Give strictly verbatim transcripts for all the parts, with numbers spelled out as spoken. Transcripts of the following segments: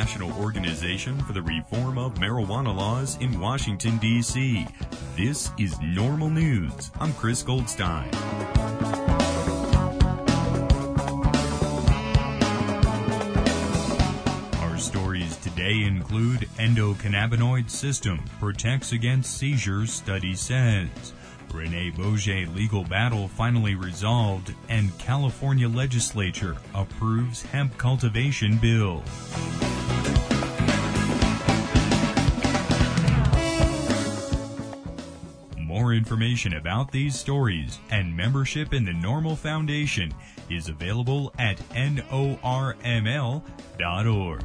national organization for the reform of marijuana laws in Washington, D C This is Normal News. I'm Chris Goldstein. Our stories today include endocannabinoid system protects against seizures, study says. Rene Boger legal battle finally resolved, and California legislature approves hemp cultivation bill. More information about these stories and membership in the Normal Foundation is available at norml dot org.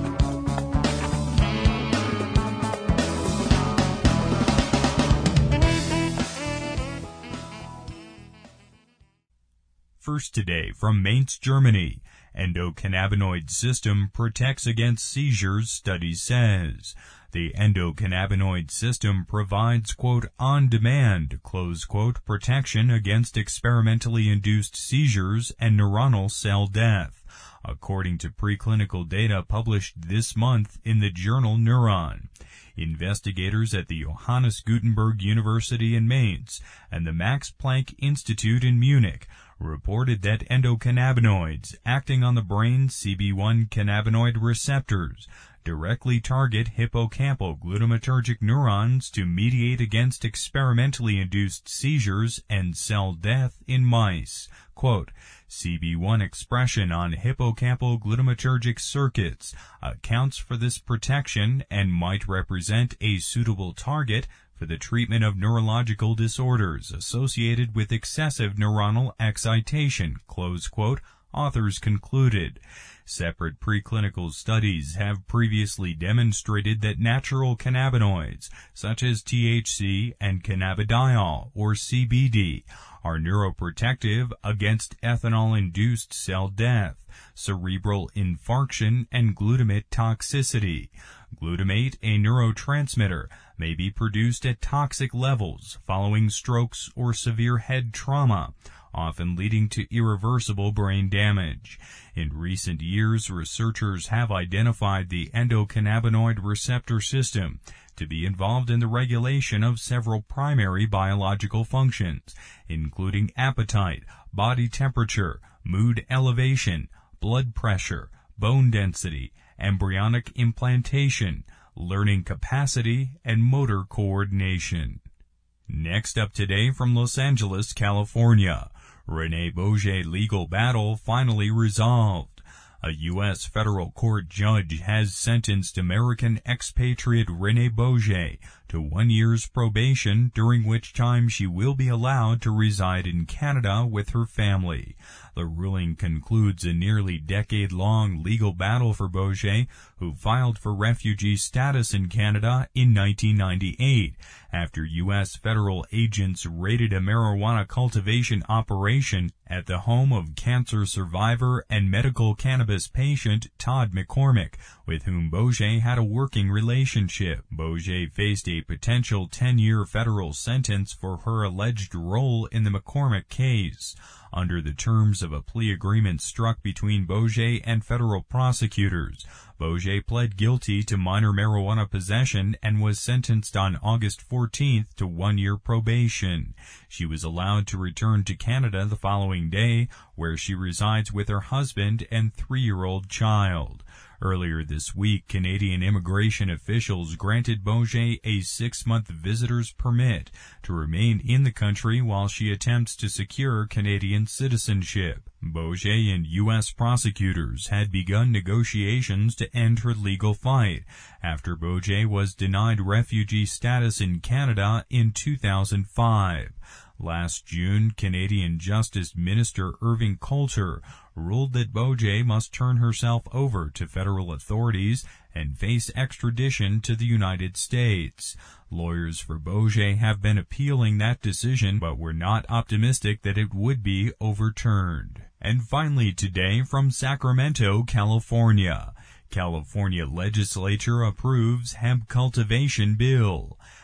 First today from Mainz, Germany. Endocannabinoid system protects against seizures, study says. The endocannabinoid system provides, quote, on-demand, close quote, protection against experimentally induced seizures and neuronal cell death, according to preclinical data published this month in the journal Neuron. Investigators at the Johannes Gutenberg University in Mainz and the Max Planck Institute in Munich reported that endocannabinoids acting on the brain's C B one cannabinoid receptors directly target hippocampal glutamatergic neurons to mediate against experimentally induced seizures and cell death in mice. Quote, C B one expression on hippocampal glutamatergic circuits accounts for this protection and might represent a suitable target for the treatment of neurological disorders associated with excessive neuronal excitation, close quote, authors concluded. Separate preclinical studies have previously demonstrated that natural cannabinoids, such as T H C and cannabidiol, or C B D, are neuroprotective against ethanol-induced cell death, cerebral infarction, and glutamate toxicity. Glutamate, a neurotransmitter, may be produced at toxic levels following strokes or severe head trauma, often leading to irreversible brain damage. In recent years, researchers have identified the endocannabinoid receptor system to be involved in the regulation of several primary biological functions, including appetite, body temperature, mood elevation, blood pressure, bone density, embryonic implantation, learning capacity, and motor coordination. Next up today from Los Angeles, California. Rene Boger legal battle finally resolved. A U S federal court judge has sentenced American expatriate Rene Boger to one year's probation, during which time she will be allowed to reside in Canada with her family. The ruling concludes a nearly decade-long legal battle for Boger, who filed for refugee status in Canada in nineteen ninety-eight, after U S federal agents raided a marijuana cultivation operation at the home of cancer survivor and medical cannabis patient Todd McCormick, with whom Boger had a working relationship. Boger faced a potential ten-year federal sentence for her alleged role in the McCormick case. Under the terms of a plea agreement struck between Boger and federal prosecutors, Boger pled guilty to minor marijuana possession and was sentenced on August fourteenth to one-year probation. She was allowed to return to Canada the following day, where she resides with her husband and three-year-old child. Earlier this week, Canadian immigration officials granted Boger a six-month visitor's permit to remain in the country while she attempts to secure Canadian citizenship. Boger and U S prosecutors had begun negotiations to end her legal fight after Boger was denied refugee status in Canada in two thousand five. Last June, Canadian Justice Minister Irving Coulter ruled that Boger must turn herself over to federal authorities and face extradition to the United States. Lawyers for Boger have been appealing that decision, but were not optimistic that it would be overturned. And finally today from Sacramento, California. California legislature approves hemp cultivation bill.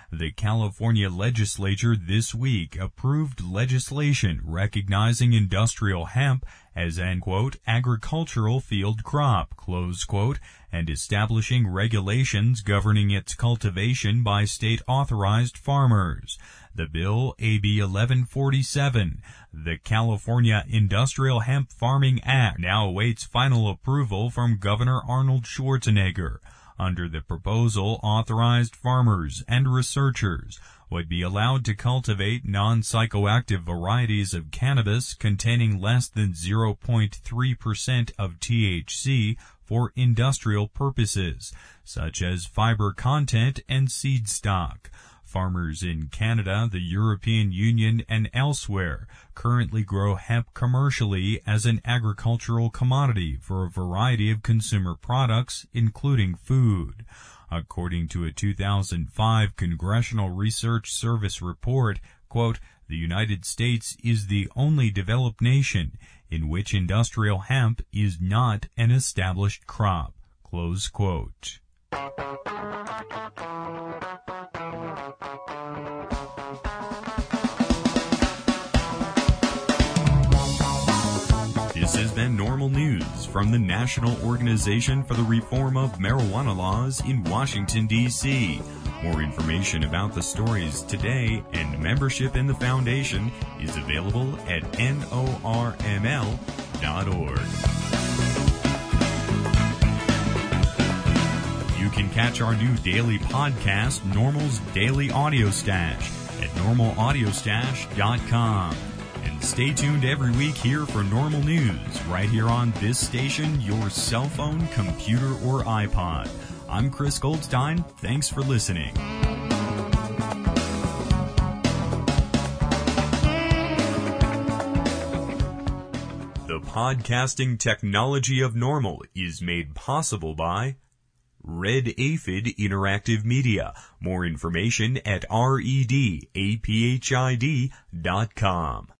The California legislature this week approved legislation recognizing industrial hemp as an, quote, agricultural field crop, close quote, and establishing regulations governing its cultivation by state-authorized farmers. The bill, A B eleven forty-seven, the California Industrial Hemp Farming Act, now awaits final approval from Governor Arnold Schwarzenegger. Under the proposal, authorized farmers and researchers would be allowed to cultivate non-psychoactive varieties of cannabis containing less than zero point three percent of T H C for industrial purposes, such as fiber content and seed stock. Farmers in Canada, the European Union, and elsewhere currently grow hemp commercially as an agricultural commodity for a variety of consumer products, including food. According to a two thousand five Congressional Research Service report, quote, the United States is the only developed nation in which industrial hemp is not an established crop, close quote. This has been Normal News from the National Organization for the Reform of Marijuana Laws in Washington, D C More information about the stories today and membership in the foundation is available at N O R M L dot org. You can catch our new daily podcast, Normal's Daily Audio Stash, at normal audio stash dot com. And stay tuned every week here for Normal News, right here on this station, your cell phone, computer, or iPod. I'm Chris Goldstein. Thanks for listening. The podcasting technology of Normal is made possible by Red Aphid Interactive Media. More information at red aphid dot com.